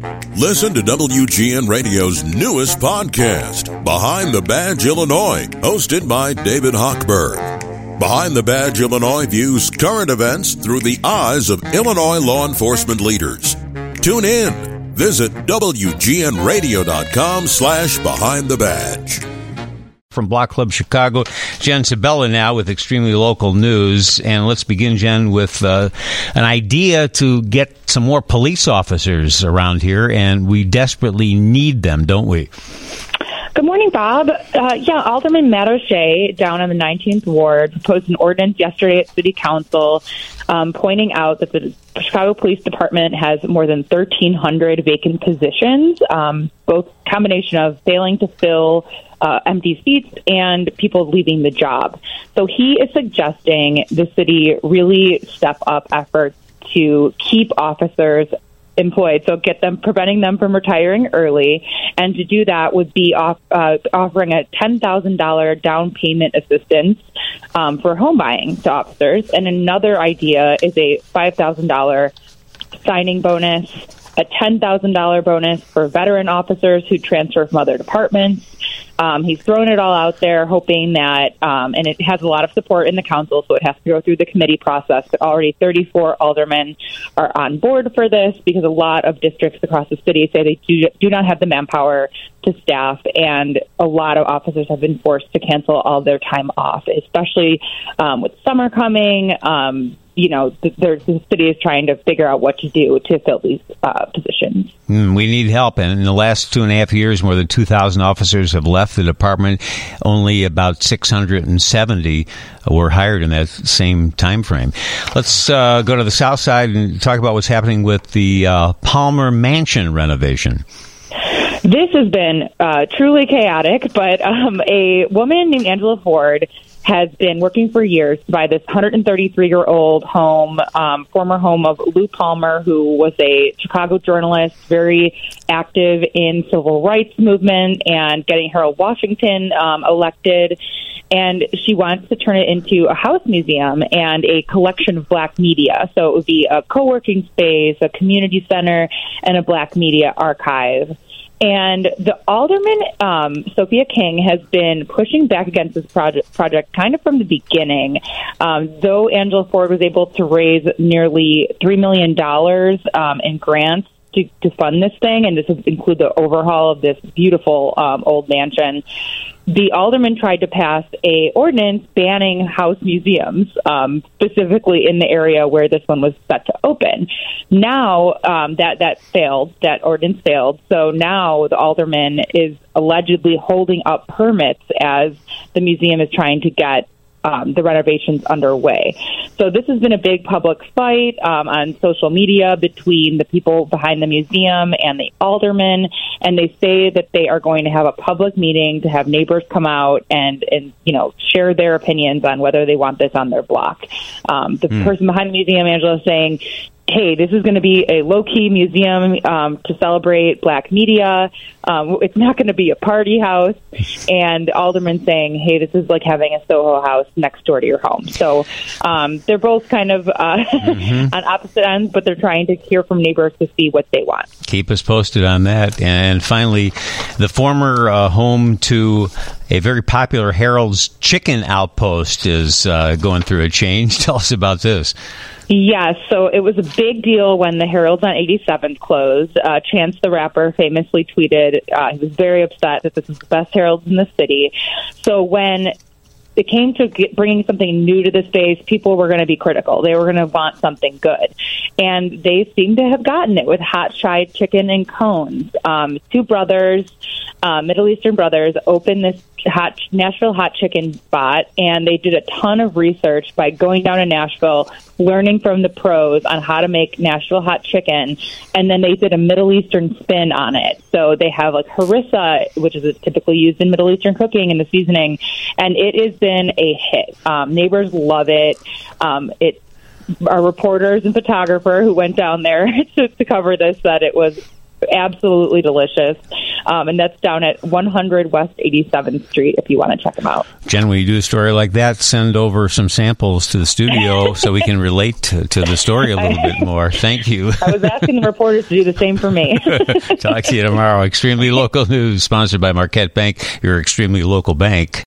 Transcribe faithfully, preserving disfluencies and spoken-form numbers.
Listen to W G N Radio's newest podcast, Behind the Badge Illinois, hosted by David Hochberg. Behind the Badge Illinois views current events through the eyes of Illinois law enforcement leaders. Tune in. Visit W G N radio dot com slash behind the badge. From Block Club Chicago, Jen Sabella now with Extremely Local News. And let's begin, Jen, with uh, an idea to get some more police officers around here, and we desperately need them, don't we? Good morning, Bob. Uh, yeah, Alderman Matt O'Shea down on the nineteenth Ward proposed an ordinance yesterday at City Council um, pointing out that the Chicago Police Department has more than thirteen hundred vacant positions, um, both combination of failing to fill uh, empty seats and people leaving the job. So he is suggesting the city really step up efforts to keep officers employed, so get them, preventing them from retiring early, and to do that would be off, uh, offering a ten thousand dollars down payment assistance um, for home buying to officers. And another idea is a five thousand dollars signing bonus, a ten thousand dollars bonus for veteran officers who transfer from other departments. Um, he's thrown it all out there, hoping that, um, and it has a lot of support in the council, so it has to go through the committee process. But already thirty-four aldermen are on board for this because a lot of districts across the city say they do, do not have the manpower to staff, and a lot of officers have been forced to cancel all their time off, especially um, with summer coming. Um, you know, the, the city is trying to figure out what to do to fill these uh, positions. Mm, we need help. And in the last two and a half years, more than two thousand officers have left the department. Only about six hundred seventy were hired in that same time frame. Let's uh, go to the south side and talk about what's happening with the uh, Palmer Mansion renovation. This has been uh, truly chaotic, but um, a woman named Angela Ford has been working for years to buy this one hundred thirty-three-year-old home, um, former home of Lou Palmer, who was a Chicago journalist, very active in civil rights movement and getting Harold Washington um, elected. And she wants to turn it into a house museum and a collection of black media. So it would be a co-working space, a community center, and a black media archive. And the alderman, um, Sophia King, has been pushing back against this project, project kind of from the beginning. Um, though Angela Ford was able to raise nearly three million dollars um, in grants to, to fund this thing, and this would include the overhaul of this beautiful um, old mansion, the alderman tried to pass a ordinance banning house museums, um, specifically in the area where this one was set to open. Now um, that that failed, that ordinance failed. So now the alderman is allegedly holding up permits as the museum is trying to get Um, the renovations underway. So this has been a big public fight um, on social media between the people behind the museum and the aldermen, and they say that they are going to have a public meeting to have neighbors come out and, and you know, share their opinions on whether they want this on their block. Um, the mm. person behind the museum, Angela, is saying, hey, this is going to be a low-key museum um, to celebrate black media. Um, it's not going to be a party house. And Alderman saying, hey, this is like having a Soho house next door to your home. So um, they're both kind of uh, mm-hmm. on opposite ends, but they're trying to hear from neighbors to see what they want. Keep us posted on that. And finally, the former uh, home to a very popular Harold's Chicken Outpost is uh, going through a change. Tell us about this. Yes, so it was a big deal when the Harold's on eighty-seventh closed. Uh, Chance the Rapper famously tweeted uh, he was very upset that this was the best Harold's in the city. So when it came to get, bringing something new to the space, people were going to be critical. They were going to want something good. And they seem to have gotten it with hot fried chicken and cones. Um, two brothers, uh, Middle Eastern brothers, opened this hot Nashville hot chicken spot, and they did a ton of research by going down to Nashville, learning from the pros on how to make Nashville hot chicken, and then they did a Middle Eastern spin on it. So they have like harissa, which is typically used in Middle Eastern cooking in the seasoning, and it has been a hit. Um, neighbors love it. Um, it our reporters and photographer who went down there to, to cover this said it was absolutely delicious. Um, and that's down at one hundred West eighty-seventh Street if you want to check them out. Jen, when you do a story like that, send over some samples to the studio so we can relate to, to the story a little bit more. Thank you. I was asking the reporters to do the same for me. Talk to you tomorrow. Extremely Local News, sponsored by Marquette Bank, your extremely local bank.